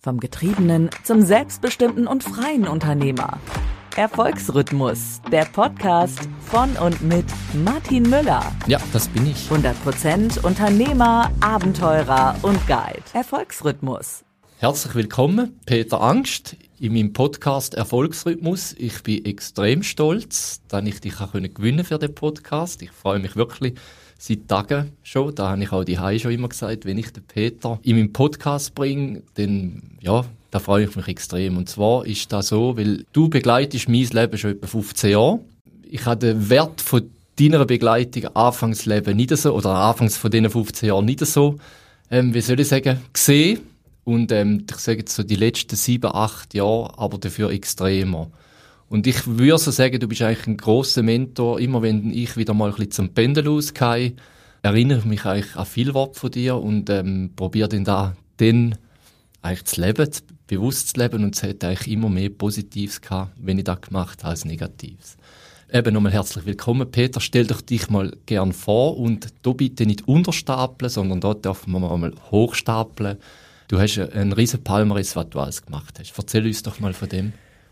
Vom Getriebenen zum selbstbestimmten und freien Unternehmer. Erfolgsrhythmus, der Podcast von und mit Martin Müller. Ja, das bin ich. 100% Unternehmer, Abenteurer und Guide. Erfolgsrhythmus. Herzlich willkommen, Peter Angst, in meinem Podcast Erfolgsrhythmus. Ich bin extrem stolz, dass ich dich gewinnen für den Podcast. Ich freue mich wirklich seit Tagen schon. Da habe ich auch die Hai schon immer gesagt, wenn ich den Peter in meinen Podcast bringe, dann, ja, da freue ich mich extrem. Und zwar ist das so, weil du begleitest mein Leben schon etwa 15 Jahre. Ich habe den Wert von deiner Begleitung Anfangsleben nicht so, oder anfangs von diesen 15 Jahren nicht so, wie soll ich sagen, gesehen. Und ich sage jetzt so die letzten 7, 8 Jahre, aber dafür extremer. Und ich würde so sagen, du bist eigentlich ein grosser Mentor. Immer wenn ich wieder mal ein bisschen zum Pendeln ausgehe, erinnere ich mich eigentlich an viel Wort von dir und probiere dann eigentlich zu leben, bewusst zu leben. Und es hat eigentlich immer mehr Positives gehabt, wenn ich das gemacht habe, als Negatives. Eben nochmal herzlich willkommen. Peter, stell dich mal gern vor und da bitte nicht unterstapeln, sondern da dürfen wir mal hochstapeln. Du hast einen riesen Palmares, was du alles gemacht hast. Erzähl uns doch mal von dem.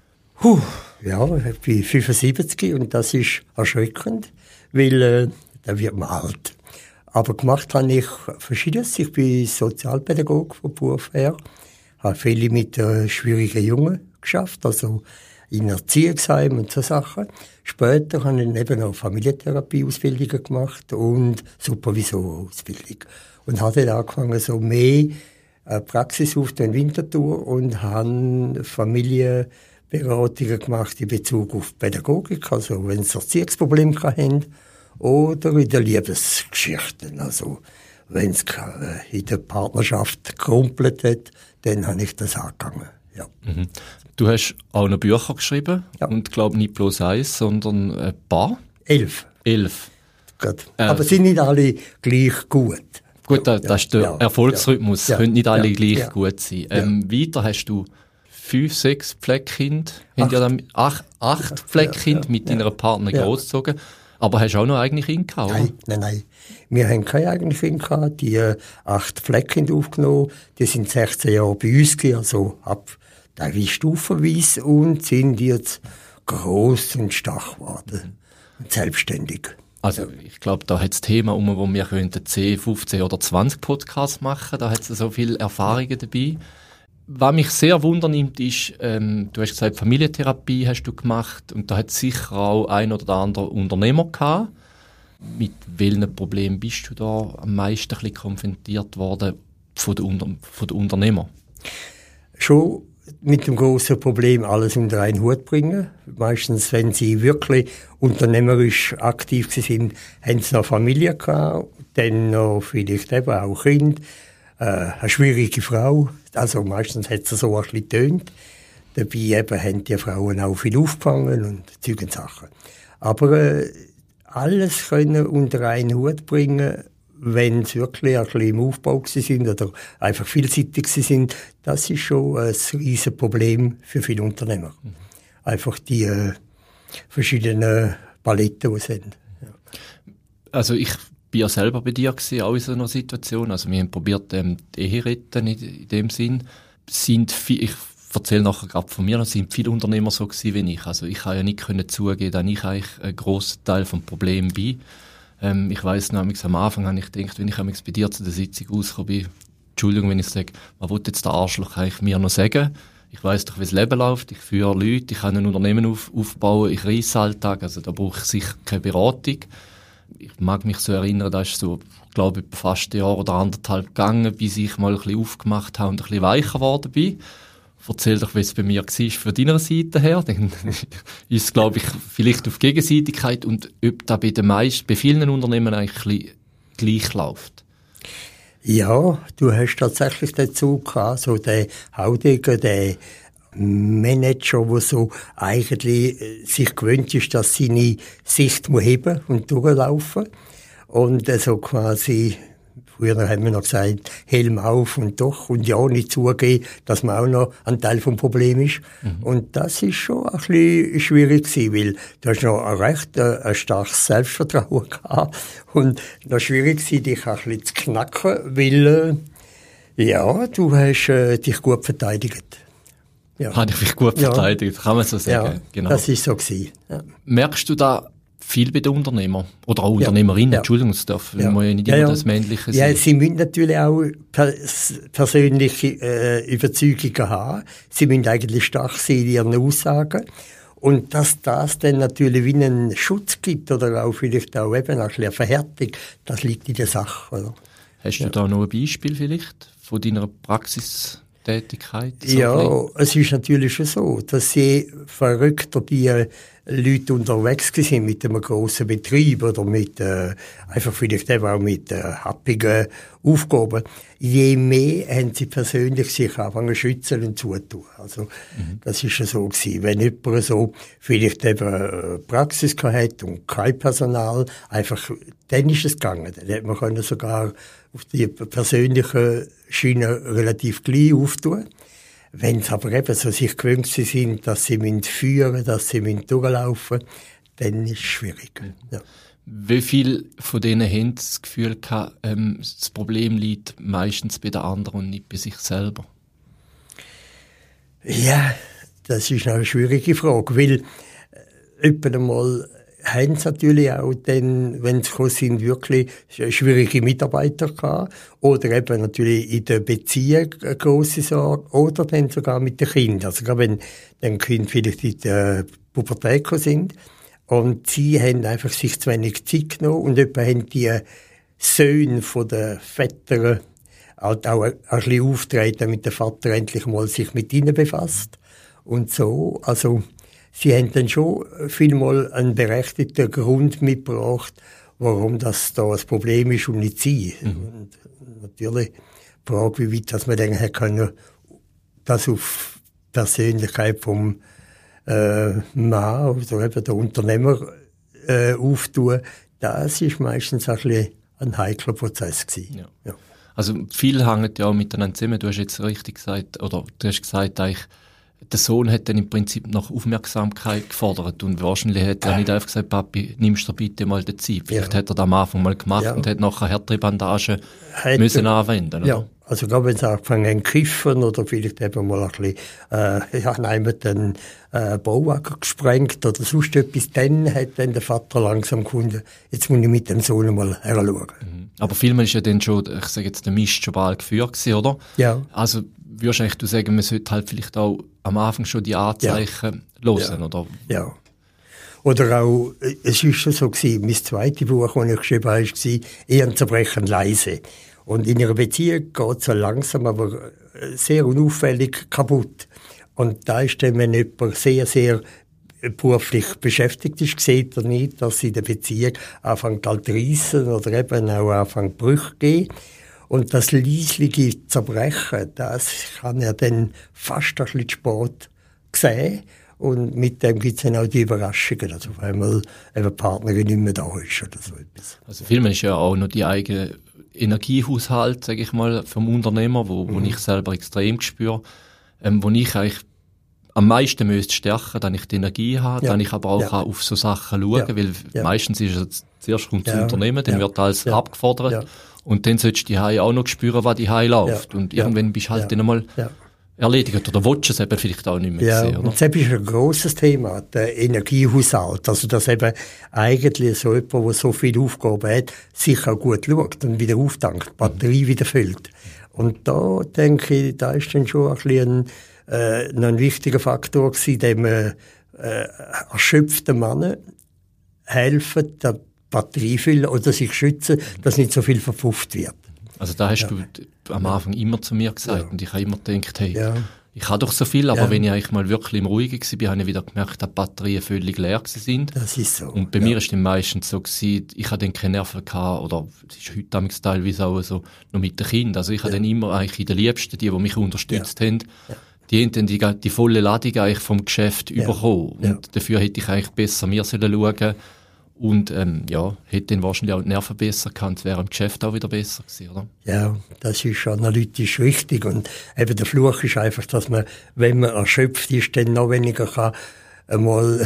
Ja, ich bin 75 und das ist erschreckend, weil da wird man alt. Aber gemacht habe ich Verschiedenes. Ich bin Sozialpädagoge von Beruf her, habe viele mit schwierigen Jungen geschafft, also in Erziehungsheimen und so Sachen. Später habe ich eben noch Familientherapie-Ausbildungen gemacht und Supervisorausbildung. Und habe dann angefangen, so mehr Praxis auf der Winterthur und habe Familienberatungen gemacht in Bezug auf Pädagogik, also wenn sie Erziehungsprobleme haben, oder in der Liebesgeschichten, also wenn es in der Partnerschaft gerumpelt hat, dann habe ich das angegangen. Ja. Mhm. Du hast auch noch Bücher geschrieben, ja. Und glaube nicht bloß eins, sondern ein paar? 11. Gut. Aber sind nicht alle gleich gut. Gut, das ist der Erfolgsrhythmus. Ja. Können nicht alle gleich gut sein. Weiter hast du 5, 6 Pfleckkinder, 8 Pfleckkinder mit deiner Partnerin großgezogen. Aber hast du auch noch eigene Kinder gehabt? Nein. Wir haben keine eigenen Kinder gehabt. Die 8 Pfleckkinder aufgenommen. Die sind 16 Jahre bei uns gewesen, also teilweise stufenweise und sind jetzt gross und stark geworden. Und selbstständig. Also ich glaube, da hat das Thema, wo wir 10, 15 oder 20 Podcasts machen, da hat es so viele Erfahrungen dabei. Was mich sehr wundernimmt ist, du hast gesagt, Familientherapie hast du gemacht und da hat sicher auch ein oder andere Unternehmer gehabt. Mit welchen Problemen bist du da am meisten ein bisschen konfrontiert worden von den Unternehmern? Schon mit dem grossen Problem, alles unter einen Hut bringen. Meistens, wenn sie wirklich unternehmerisch aktiv sind, haben sie noch Familie gehabt, dann noch vielleicht eben auch Kind, eine schwierige Frau. Also meistens hat es so ein bisschen getönt. Dabei eben haben die Frauen auch viel aufgefangen und Zeug und Sachen. Aber alles können unter einen Hut bringen, wenn sie wirklich ein bisschen im Aufbau sind oder einfach vielseitig sind, das ist schon ein riesen Problem für viele Unternehmer. Mhm. Einfach die verschiedenen Paletten, die sie haben. Ja. Also ich bin ja selber bei dir gewesen, auch in so einer Situation. Also wir haben probiert, die Ehe retten in dem Sinn. Ich erzähle nachher gerade von mir, sind viele Unternehmer so gewesen wie ich. Also ich kann ja nicht zugeben, dass ich eigentlich ein grosser Teil vom Problem bin. Ich weiss noch, am Anfang habe ich gedacht, wenn ich bei dir zu der Sitzung rausgekommen bin, Entschuldigung, wenn ich sage, was will jetzt der Arschloch eigentlich mir noch sagen? Ich weiss doch, wie das Leben läuft, ich führe Leute, ich kann ein Unternehmen aufbauen, ich reisse Alltag, also da brauche ich sicher keine Beratung. Ich mag mich so erinnern, das ist so, glaube ich, fast ein Jahr oder 1,5 gegangen, bis ich mal ein bisschen aufgemacht habe und ein bisschen weicher geworden bin. Erzähl doch, wie es bei mir war von deiner Seite her. Dann ist es, glaube ich, vielleicht auf Gegenseitigkeit und ob da bei vielen Unternehmen eigentlich ein bisschen gleich läuft. Ja, du hast tatsächlich dazu gehabt, so der Haudiger, der Manager, der so eigentlich sich gewöhnt ist, dass seine Sicht muss heben und durchlaufen. Und so quasi, früher haben wir noch gesagt, Helm auf und doch und ja nicht zugeben, dass man auch noch ein Teil vom Problem ist. Mhm. Und das ist schon ein bisschen schwierig gewesen, weil du hast noch ein starkes Selbstvertrauen gehabt und noch schwierig gewesen, dich ein bisschen zu knacken, weil Ja, du hast dich gut verteidigt. Ja. Habe ich mich gut verteidigt, kann man so sagen. Ja, genau. das ist so gewesen. Ja. Merkst du da viel bei den Unternehmern? Oder auch Unternehmerinnen, Entschuldigung, es darf man ja nicht immer das Männliche sein. Ja, sie müssen natürlich auch persönliche Überzeugungen haben. Sie müssen eigentlich stark sein in ihren Aussagen. Und dass das dann natürlich wie einen Schutz gibt oder auch vielleicht auch eben ein bisschen eine Verhärtung, das liegt in der Sache. Oder? Hast du da noch ein Beispiel vielleicht von deiner Praxistätigkeit? So ja, es ist natürlich schon so, dass je verrückter die Leute unterwegs sind mit einem grossen Betrieb oder mit einfach vielleicht eben auch mit happigen Aufgaben, je mehr haben sie persönlich sich anfangen schützen und zutun. Also das ist ja so gewesen. Wenn jemand so vielleicht eben Praxis gehabt und kein Personal, einfach dann ist es gegangen. Dann hätte man können sogar auf die persönliche Schiene relativ gleich auftun. Wenn sie aber eben so sich gewöhnt sind, dass sie führen müssen, dass sie durchlaufen müssen, dann ist es schwierig. Ja. Wie viel von denen haben das Gefühl gehabt, das Problem liegt meistens bei den anderen und nicht bei sich selber? Ja, das ist eine schwierige Frage, weil etwa einmal haben sie natürlich auch dann, wenn sie gekommen sind, wirklich schwierige Mitarbeiter gehabt. Oder eben natürlich in der Beziehung eine grosse Sorge. Oder dann sogar mit den Kindern. Also gerade wenn dann Kinder vielleicht in der Pubertät sind. Und sie haben einfach sich zu wenig Zeit genommen. Und etwa haben die Söhne von den Vätern halt auch ein bisschen aufgetreten, damit der Vater endlich mal sich mit ihnen befasst. Und so, also, sie haben dann schon vielmal einen berechtigten Grund mitgebracht, warum das da ein Problem ist und nicht sie. Und natürlich die Frage, wie weit dass man dann können, das auf die Persönlichkeit vom Mann oder eben der Unternehmer auftun, das ist meistens ein heikler Prozess gewesen. Ja. Ja. Also viel hängt ja auch miteinander zusammen. Du hast jetzt richtig gesagt, oder du hast gesagt, eigentlich, der Sohn hat dann im Prinzip nach Aufmerksamkeit gefordert und wahrscheinlich hat er nicht einfach gesagt, Papi, nimmst du bitte mal die Zeit. Vielleicht hat er das am Anfang mal gemacht und hat nachher härtere Bandagen müssen anwenden. Oder? Ja, also gerade wenn sie angefangen haben zu kiffen oder vielleicht eben mal ein bisschen den Bauwagen gesprengt oder sonst etwas, dann hat dann der Vater langsam gefunden, jetzt muss ich mit dem Sohn mal heranschauen. Aber vielmehr ist ja dann schon, ich sage jetzt, der Mist schon bald geführt gewesen, oder? Ja. Also würdest eigentlich du sagen, man sollte halt vielleicht auch am Anfang schon die Anzeichen hören, oder? Ja. Oder auch, es ist schon so gewesen, mein zweites Buch, das ich geschrieben habe, war «Ehen zerbrechen leise». Und in ihrer Beziehung geht es so langsam, aber sehr unauffällig kaputt. Und da ist dann, wenn jemand sehr, sehr beruflich beschäftigt ist, sieht er nicht, dass sie in der Beziehung anfängt zu reissen oder eben auch anfängt Brüche geben. Und das leisliche Zerbrechen, das kann er dann fast ein bisschen spät sehen. Und mit dem gibt es dann auch die Überraschungen, also auf einmal eine Partnerin nicht mehr da ist oder so etwas. Also vielmehr ist ja auch noch die eigene Energiehaushalt, sage ich mal, vom Unternehmer, wo ich selber extrem spüre, wo ich eigentlich am meisten müsste stärken, dass ich die Energie habe, dann ich aber auch auf so Sachen schauen, weil meistens ist es zuerst kommt das Unternehmen, dann wird alles abgefordert und dann solltest du die auch noch spüren, was die läuft und irgendwann bist du halt dann einmal erledigt oder willst du es eben vielleicht auch nicht mehr sehen, oder? Und das ist ein grosses Thema, der Energiehaushalt, also dass eben eigentlich so jemand, der so viele Aufgaben hat, sich auch gut schaut und wieder auftankt, die Batterie wieder füllt. Und da denke ich, da ist dann schon ein bisschen ein wichtiger Faktor gewesen, dem erschöpften Männern helfen, die Batterie füllen oder sich schützen, dass nicht so viel verpufft wird. Also da hast du am Anfang immer zu mir gesagt und ich habe immer gedacht, hey, ich habe doch so viel, aber wenn ich eigentlich mal wirklich im Ruhigen war, habe ich wieder gemerkt, dass die Batterien völlig leer sind. Das ist so. Und bei mir ist es meistens so gewesen, ich habe dann keine Nerven gehabt, oder es ist heute teilweise auch so, noch mit den Kindern. Also ich habe dann immer eigentlich in den Liebsten, die mich unterstützt haben, die haben dann die volle Ladung eigentlich vom Geschäft bekommen. Und dafür hätte ich eigentlich besser mir schauen und hätte dann wahrscheinlich auch die Nerven besser gehabt, es wäre im Geschäft auch wieder besser gewesen, oder? Ja, das ist analytisch richtig. Und eben der Fluch ist einfach, dass man, wenn man erschöpft ist, dann noch weniger kann einmal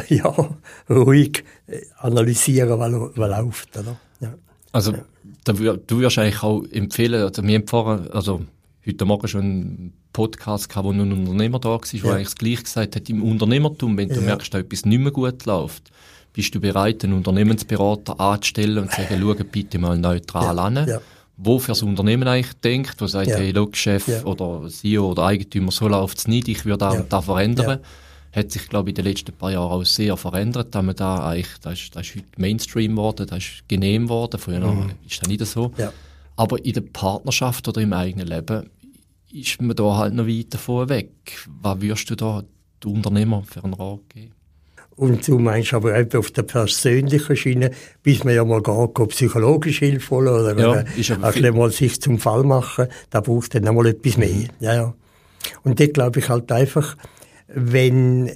ruhig analysieren, was läuft. Oder? Ja. Also du würdest eigentlich auch empfehlen, also wir haben vorher, also heute Morgen schon einen Podcast gehabt, wo ein Unternehmer da war, der eigentlich das Gleiche gesagt hat, im Unternehmertum, wenn du merkst, dass etwas nicht mehr gut läuft, bist du bereit, einen Unternehmensberater anzustellen und zu sagen, schau bitte mal neutral an, wo für das Unternehmen eigentlich denkt, wo sagt, hey, schau, Chef oder CEO oder Eigentümer, so läuft es nicht, ich würde auch da verändern. Hat sich, glaube ich, in den letzten paar Jahren auch sehr verändert, da man da eigentlich, das ist heute Mainstream geworden, das ist genehm geworden, früher ist das nicht so. Ja. Aber in der Partnerschaft oder im eigenen Leben ist man da halt noch weit davon weg. Was würdest du da den Unternehmer für einen Rat geben? Und du meinst aber eben auf der persönlichen Schiene, bis man ja mal geht, psychologische Hilfe holen oder ein mal sich zum Fall machen, da braucht dann noch mal etwas mehr. Ja. Und dort glaube ich halt einfach, wenn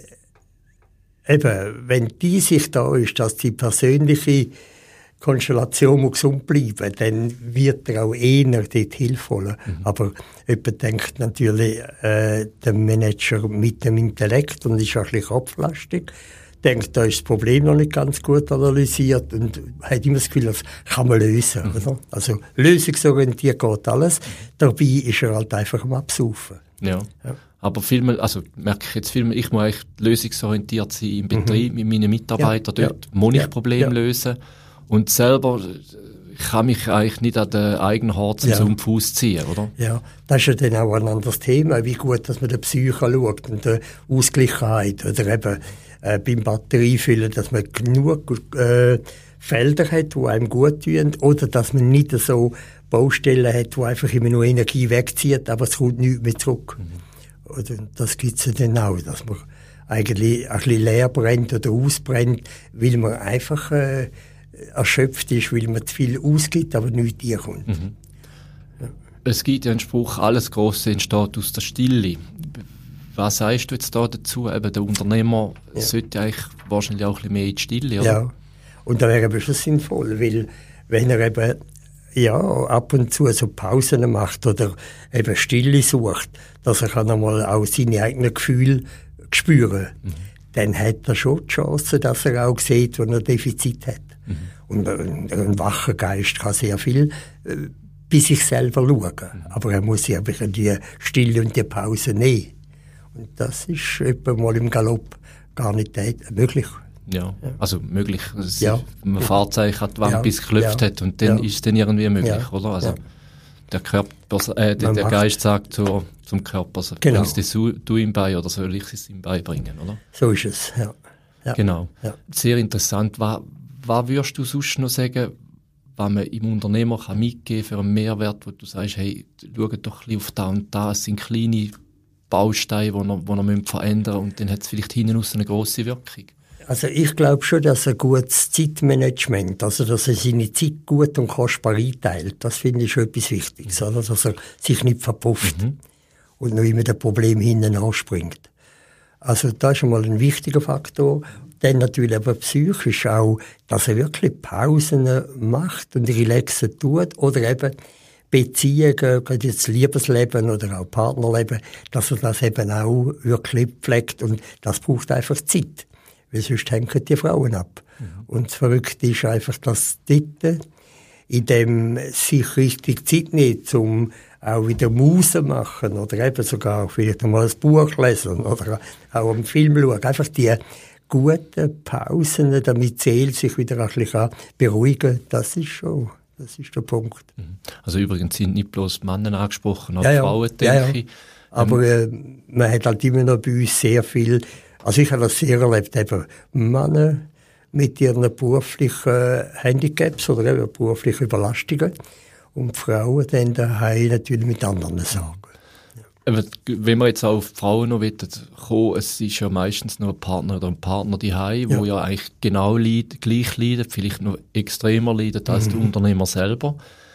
die Sicht da ist, dass die persönliche Konstellation gesund bleiben, dann wird er auch eher dort Hilfe holen. Aber jemand denkt natürlich, der Manager mit dem Intellekt und ist auch ein bisschen kopflastig, denkt, da ist das Problem noch nicht ganz gut analysiert und hat immer das Gefühl, das kann man lösen. Oder? Also lösungsorientiert geht alles, dabei ist er halt einfach am Absaufen. Ja. Aber vielmehr, also merke ich jetzt vielmehr, ich muss eigentlich lösungsorientiert sein im Betrieb mit meinen Mitarbeitern, dort muss ich Probleme lösen und selber kann mich eigentlich nicht an den eigenen Hart zum Fuß ziehen, oder? Ja, das ist ja dann auch ein anderes Thema, wie gut, dass man der Psyche schaut und der Ausgleichheit oder eben beim Batteriefüllen, dass man genug Felder hat, die einem gut tun, oder dass man nicht so Baustellen hat, die einfach immer nur Energie wegzieht, aber es kommt nichts mehr zurück. Oder das gibt es ja dann auch, dass man eigentlich ein bisschen leer brennt oder ausbrennt, weil man einfach erschöpft ist, weil man zu viel ausgibt, aber nichts reinkommt. Ja. Es gibt ja einen Spruch, alles Grosse entsteht aus der Stille. Was sagst du jetzt da dazu? Eben, der Unternehmer sollte eigentlich wahrscheinlich auch ein bisschen mehr in die Stille, oder? Ja, und da wäre eben schon sinnvoll, weil wenn er eben ab und zu so Pausen macht oder eben Stille sucht, dass er kann einmal auch seine eigenen Gefühle spüren kann, dann hat er schon die Chance, dass er auch sieht, wo er Defizit hat. Und ein wacher Geist kann sehr viel bei sich selber schauen. Aber er muss sich einfach die Stille und die Pause nehmen. Und das ist etwa mal im Galopp gar nicht möglich. Ja, also möglich. Wenn man Fahrzeichen hat, wann bis geklopft hat und dann ist es dann irgendwie möglich, oder? Also der Körper, der Geist sagt zum Körper, also bringst du ihm bei oder soll ich es ihm beibringen, oder? So ist es, ja. Genau. Ja. Sehr interessant. Was würdest du sonst noch sagen, was man im Unternehmer kann mitgeben für einen Mehrwert, wo du sagst, hey, schau doch ein bisschen auf da und da, es sind kleine Bausteine, die er verändern müssen und dann hat es vielleicht hinten raus eine grosse Wirkung. Also ich glaube schon, dass ein gutes Zeitmanagement, also dass er seine Zeit gut und kostbar einteilt, das finde ich schon etwas Wichtiges, oder? Dass er sich nicht verpufft und noch immer das Problem hinten anspringt. Also das ist schon mal ein wichtiger Faktor. Dann natürlich aber psychisch auch, dass er wirklich Pausen macht und relaxen tut oder eben Beziehungen, gerade jetzt Liebesleben oder auch Partnerleben, dass er das eben auch wirklich pflegt und das braucht einfach Zeit. Weil sonst hängen die Frauen ab. Und das Verrückte ist einfach, dass dort, in dem sich richtig Zeit nimmt, um auch wieder Musen machen oder eben sogar vielleicht einmal ein Buch lesen oder auch einen Film schauen. Einfach die guten Pausen, damit die Seele sich wieder ein bisschen beruhigen kann, das ist der Punkt. Also übrigens sind nicht bloß Männer angesprochen, auch Frauen, denke ich. Aber man hat halt immer noch bei uns sehr viel, also ich habe das sehr erlebt, eben Männer mit ihren beruflichen Handicaps oder eben beruflichen Überlastungen und Frauen dann daheim natürlich mit anderen Sorgen. Ja. Wenn wir jetzt auf Frauen noch kommen, es ist ja meistens noch ein Partner oder ein Partner daheim, wo ja eigentlich genau gleich leidet, vielleicht noch extremer leidet als der Unternehmer selber.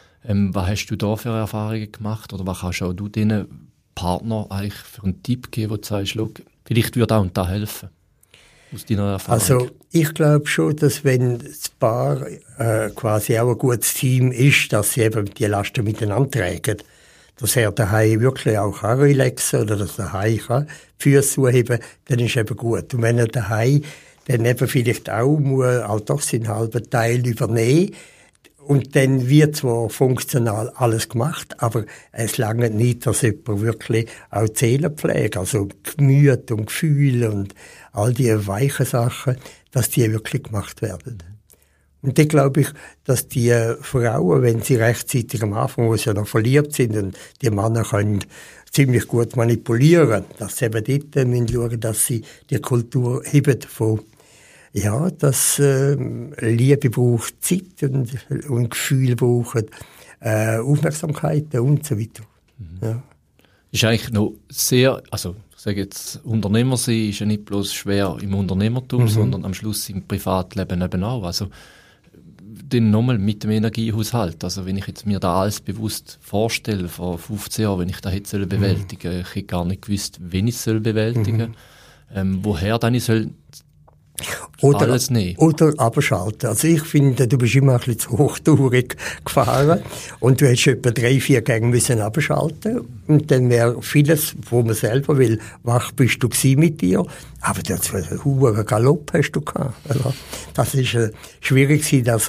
Was hast du da für Erfahrungen gemacht oder was kannst auch du diesen Partner eigentlich für einen Tipp geben, wo du sagst, schau, vielleicht würde auch und da helfen? Aus deiner Erfahrung? Also ich glaube schon, dass wenn das Paar quasi auch ein gutes Team ist, dass sie eben die Lasten miteinander tragen, dass er daheim wirklich auch relaxen oder dass er daheim die Füße hochheben, dann ist eben gut. Und wenn er daheim dann eben vielleicht auch muss, auch doch seinen halben Teil übernehmen Und dann wird zwar funktional alles gemacht, aber es lange nicht, dass jemand wirklich auch die Seele pflegt, also Gemüt und Gefühle und all die weichen Sachen, dass die wirklich gemacht werden. Und dann glaube ich, dass die Frauen, wenn sie rechtzeitig am Anfang, wo sie noch verliebt sind und die Männer können ziemlich gut manipulieren, dass sie eben dort müssen schauen, dass sie die Kultur heben von ja, dass Liebe braucht Zeit und Gefühl braucht Aufmerksamkeit und so weiter. Ja. Ist eigentlich noch sehr, also ich sage jetzt, Unternehmer sein ist ja nicht bloß schwer im Unternehmertum, sondern am Schluss im Privatleben eben auch. Also dann nochmal mit dem Energiehaushalt. Also wenn ich jetzt mir da alles bewusst vorstelle, vor 15 Jahren, wenn ich das hätte bewältigen, ich hätte gar nicht gewusst, wen ich soll bewältigen, woher dann ich soll alles nehmen. Oder abschalten. Also ich finde, du bist immer ein bisschen zu hochtourig gefahren und du hättest etwa 3-4 Gänge müssen abschalten und dann wäre vieles, wo man selber will, wach bist du gewesen mit dir, aber das einen hohen Galopp hast du gehabt. Oder? Das ist schwierig gewesen, dass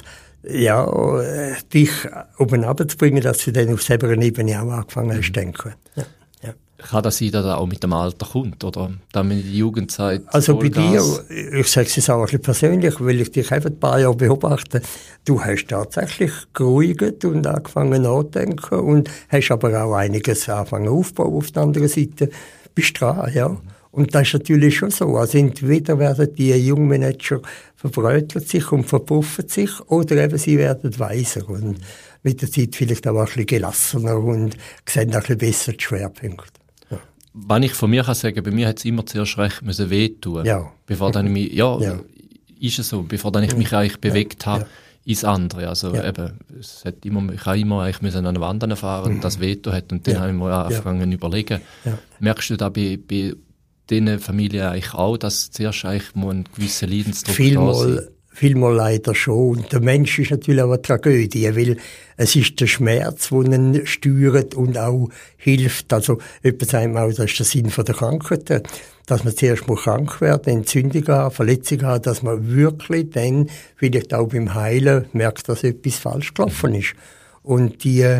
dich oben runterzubringen, dass du dann auf selber Ebene auch angefangen hast zu denken. Ja. Kann das sein, dass das auch mit dem Alter kommt, oder? Dann mit der Jugendzeit? Also bei dir, ich sage es jetzt auch ein bisschen persönlich, weil ich dich einfach ein paar Jahre beobachte, du hast tatsächlich geruhigt und angefangen nachzudenken und hast aber auch einiges angefangen aufzubauen auf der anderen Seite. Bist dran, ja. Und das ist natürlich schon so. Also entweder werden die jungen Manager verbrötelt sich und verpuffen sich, oder eben sie werden weiser und mit der Zeit vielleicht auch ein bisschen gelassener und sehen ein bisschen besser die Schwerpunkte. Wenn ich von mir kann sagen, bei mir hat es immer zuerst recht müssen wehtun. Ja. Bevor dann ich mich, ist es so, bevor dann ich mich eigentlich bewegt habe ins andere. Also eben, es hat immer, ich habe immer eigentlich müssen an eine Wand fahren, das wehtun hat und dann habe ich mir angefangen zu überlegen. Ja. Merkst du da bei diesen Familien eigentlich auch, dass zuerst eigentlich mal ein gewisser Leidensdruck da ist? Vielmal leider schon. Und der Mensch ist natürlich auch eine Tragödie, weil es ist der Schmerz, der ihn steuert und auch hilft. Also, jemand sagt mir auch, das ist der Sinn der Krankheit, dass man zuerst mal krank werden, Entzündungen haben, Verletzungen haben, dass man wirklich dann, vielleicht auch beim Heilen, merkt, dass etwas falsch gelaufen ist. Und die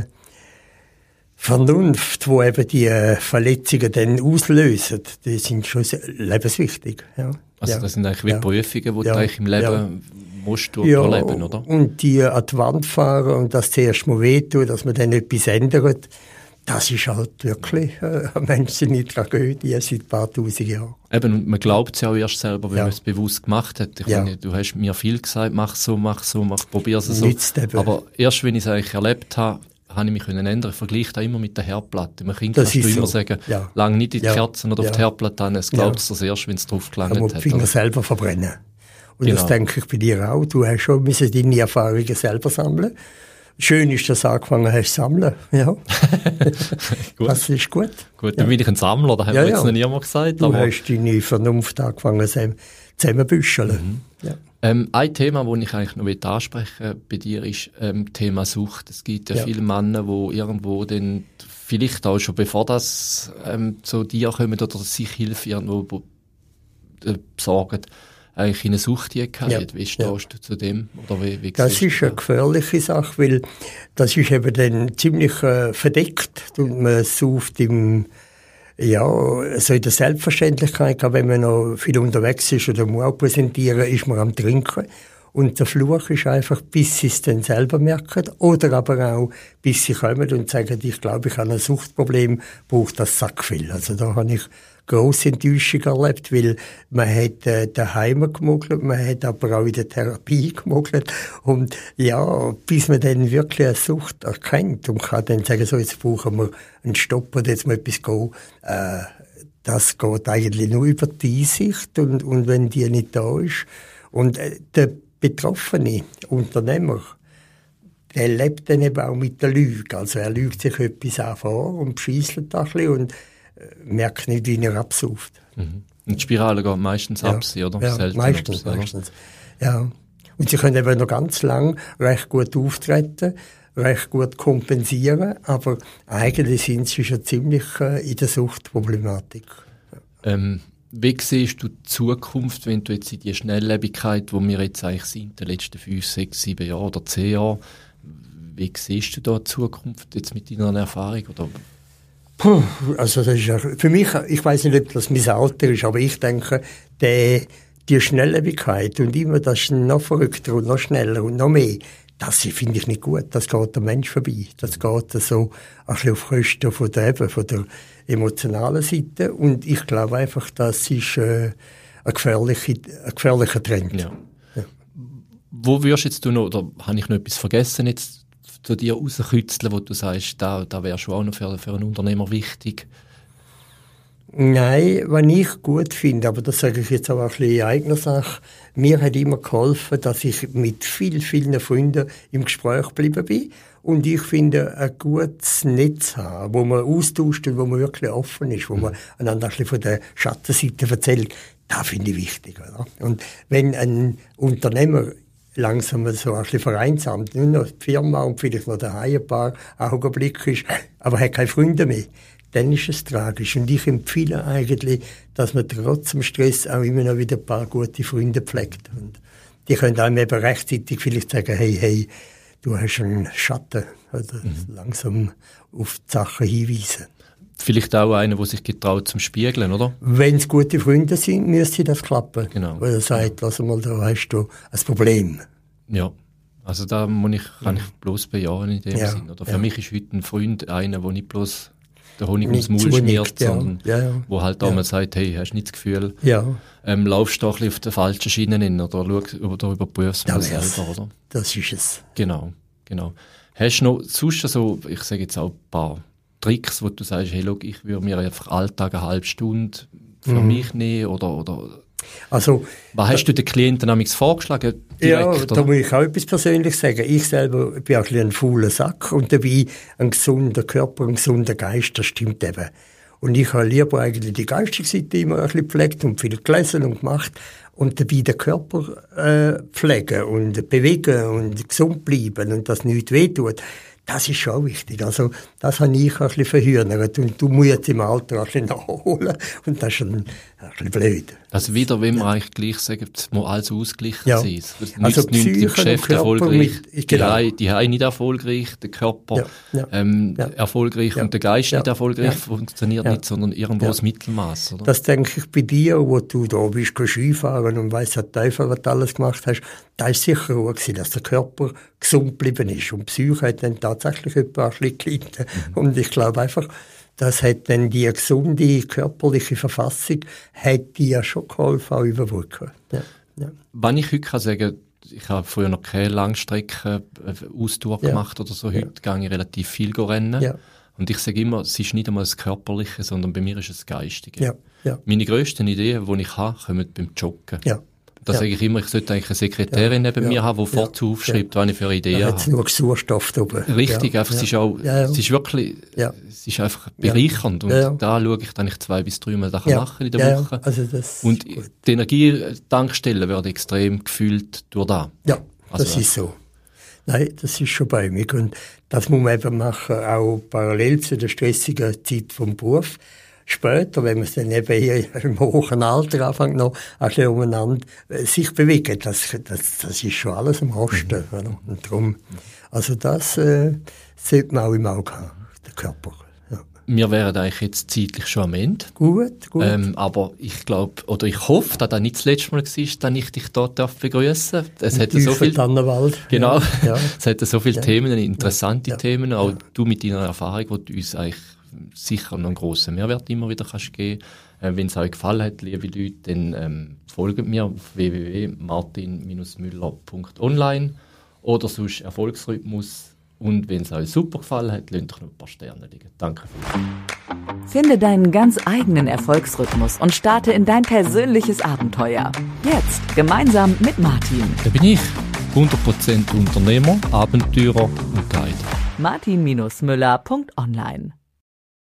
Vernunft, wo eben die Verletzungen dann auslösen, die sind schon lebenswichtig. Ja. Also das sind eigentlich wie Prüfungen, die du eigentlich im Leben musst du erleben, oder? Und die an die Wand fahren und das zuerst mal wehtun, dass man dann etwas ändert, das ist halt wirklich eine menschliche Tragödie seit ein paar tausend Jahren. Eben, man glaubt es ja auch erst selber, wenn man es bewusst gemacht hat. Ich meine, du hast mir viel gesagt, mach so, probier es so. Aber erst wenn ich es eigentlich erlebt habe, habe ich mich ändern. Ich vergleiche das immer mit der Herdplatte. Man kann kannst du immer sagen, lang nicht in die Kerzen oder auf die Herdplatte an. Es glaubt es erst, wenn es drauf gelangt hat. Die Finger selber verbrennen. Und das denke ich bei dir auch. Du hast schon deine Erfahrungen selber sammeln. Schön ist, dass du angefangen hast zu sammeln. Ja. Gut. Das ist gut. Gut, dann bin ich ein Sammler, das hat mir jetzt noch niemand gesagt. Du hast deine Vernunft angefangen zusammenbüscheln. Ein Thema, das ich eigentlich noch ansprechen bei dir, ist Thema Sucht. Es gibt ja viele Männer, die irgendwo dann vielleicht auch schon bevor das zu dir kommen oder sich Hilfe irgendwo besorgen, eigentlich in eine Sucht gehabt. Wie stehst du zu dem? Oder wie das ist eine gefährliche Sache, weil das ist eben dann ziemlich verdeckt und man sucht so in der Selbstverständlichkeit, wenn man noch viel unterwegs ist oder muss auch präsentieren, ist man am Trinken. Und der Fluch ist einfach, bis sie es dann selber merken oder aber auch, bis sie kommen und sagen, ich glaube, ich habe ein Suchtproblem, braucht das Sackvill. Also da habe ich grosse Enttäuschung erlebt, weil man hat daheim gemogelt, man hat aber auch in der Therapie gemogelt und bis man dann wirklich eine Sucht erkennt und kann dann sagen, so jetzt brauchen wir einen Stopp oder jetzt mal etwas gehen, das geht eigentlich nur über die Einsicht und wenn die nicht da ist und der betroffene Unternehmer, der lebt dann eben auch mit der Lüge, also er lügt sich etwas an vor und bescheisselt ein bisschen und merkt nicht, wie er absauft. Mhm. Und die Spirale geht meistens ab, oder? Ja, meistens. Ja. Und sie können eben noch ganz lang recht gut auftreten, recht gut kompensieren, aber eigentlich sind sie schon ziemlich in der Suchtproblematik. Wie siehst du die Zukunft, wenn du jetzt in die Schnelllebigkeit, wo wir jetzt eigentlich sind, in den letzten 5, 6, 7 Jahren oder 10 Jahren, Wie siehst du da die Zukunft jetzt mit deiner Erfahrung? Oder? Also das ist ja, für mich, ich weiss nicht, ob das mein Alter ist, aber ich denke, die Schnelllebigkeit und immer das noch verrückter und noch schneller und noch mehr, das finde ich nicht gut. Das geht der Mensch vorbei. Das geht so ein bisschen auf Kosten von der emotionalen Seite. Und ich glaube einfach, das ist ein gefährlicher Trend. Ja. Ja. Wo würdest jetzt du noch, oder habe ich noch etwas vergessen, jetzt zu dir rauskitzeln, wo du sagst, da wäre schon auch noch für einen Unternehmer wichtig? Nein, was ich gut finde, aber das sage ich jetzt auch ein bisschen in eigener Sache, mir hat immer geholfen, dass ich mit vielen Freunden im Gespräch geblieben bin. Und ich finde, ein gutes Netz haben, wo man austauscht und wo man wirklich offen ist, wo man einander ein bisschen von der Schattenseite erzählt, das finde ich wichtig. Oder? Und wenn ein Unternehmer langsam so ein bisschen vereinsamt, nur noch die Firma und vielleicht noch daheim ein paar Augenblicke ist, aber hat keine Freunde mehr, dann ist es tragisch. Und ich empfehle eigentlich, dass man trotz dem Stress auch immer noch wieder ein paar gute Freunde pflegt. Und die können einem eben rechtzeitig vielleicht sagen, hey, du hast einen Schatten. Oder langsam auf die Sachen hinweisen. Vielleicht auch einer, der sich getraut zum Spiegeln, oder? Wenn es gute Freunde sind, müsste das klappen. Genau. Weil er sagt, lass mal, da hast du ein Problem. Ja. Also da kann ich bloß bejahen in dem Sinn. Oder für mich ist heute ein Freund einer, der nicht bloß der Honig ums Maul schmiert, sondern wo halt auch mal sagt, hey, hast du nicht das Gefühl, laufst du ein bisschen auf der falschen Schiene hin oder überprüfst mal selber, oder? Das ist es. Genau. Hast du noch sonst so, ich sage jetzt auch ein paar Tricks, wo du sagst, hey, schau, ich würde mir einfach Alltag eine halbe Stunde für mich nehmen oder also, was hast du den Klienten damals vorgeschlagen? Direkt, da muss ich auch etwas Persönliches sagen. Ich selber bin ein bisschen ein fauler Sack und dabei ein gesunder Körper, ein gesunder Geist, das stimmt eben. Und ich habe lieber eigentlich die geistige Seite immer ein bisschen gepflegt und viel gelesen und gemacht und dabei den Körper pflegen und bewegen und gesund bleiben und dass nichts wehtut. Das ist schon wichtig. Also, das habe ich ein bisschen verhühnert. Und du musst jetzt im Alter ein bisschen nachholen. Und das ist ein bisschen blöd. Also wieder, wenn wir eigentlich gleich sagen, es muss alles ausgeglichen sein. Also Psyche und Geschäft erfolgreich, die Heim nicht erfolgreich, der Körper erfolgreich und der Geist nicht erfolgreich, funktioniert nicht, sondern irgendwo das Mittelmaß. Oder? Das denke ich bei dir, wo du da bist, Skifahren und weiss der Teufel, was du alles gemacht hast, da ist sicher auch gewesen, dass der Körper gesund geblieben ist. Und die Psyche hat dann tatsächlich etwas gelitten. Und ich glaube einfach, das hat dann die gesunde körperliche Verfassung, hat die ja schon geholfen, auch überbrücken. Ja. Wenn ich heute kann sagen, ich habe früher noch keine Langstrecken-Ausdauer gemacht oder so, heute gehe ich relativ viel rennen. Ja. Und ich sage immer, es ist nicht einmal das Körperliche, sondern bei mir ist es das Geistige. Ja. Meine grössten Ideen, die ich habe, kommen beim Joggen. Ja. Da sage ich immer, ich sollte eigentlich eine Sekretärin neben mir haben, die vorzu aufschreibt, was ich für Ideen habe. Jetzt nur Sauerstoff drüber. Richtig, einfach, es ist auch, es ist wirklich, es ist einfach bereichernd. Und da schaue ich, dass ich 2 bis 3 Mal machen in der Woche. Also das und die Energietankstellen werden extrem gefüllt durch das. Ja, also das ist so. Nein, das ist schon bei mir. Und das muss man eben machen, auch parallel zu der stressigen Zeit vom Beruf. Später, wenn man es dann eben hier im hohen Alter anfängt, noch ein bisschen umeinander sich bewegt, das ist schon alles am Rosten. Und darum, also das sollte man auch im Auge haben, der Körper. Ja. Wir wären eigentlich jetzt zeitlich schon am Ende. Gut. Aber ich glaube, oder ich hoffe, dass das nicht das letzte Mal war, dass ich dich dort begrüßen darf. Es hätte so viel Tannenwald. Genau. Ja. Es hätte so viele Themen, interessante Themen, auch du mit deiner Erfahrung, wo du uns eigentlich sicher noch einen grossen Mehrwert immer wieder kannst geben. Wenn es euch gefallen hat, liebe Leute, dann folgt mir auf www.martin-müller.online oder sonst Erfolgsrhythmus. Und wenn es euch super gefallen hat, lasst euch noch ein paar Sterne liegen. Danke vielmals. Finde deinen ganz eigenen Erfolgsrhythmus und starte in dein persönliches Abenteuer. Jetzt gemeinsam mit Martin. Da bin ich, 100% Unternehmer, Abenteurer und Guide. martin-müller.online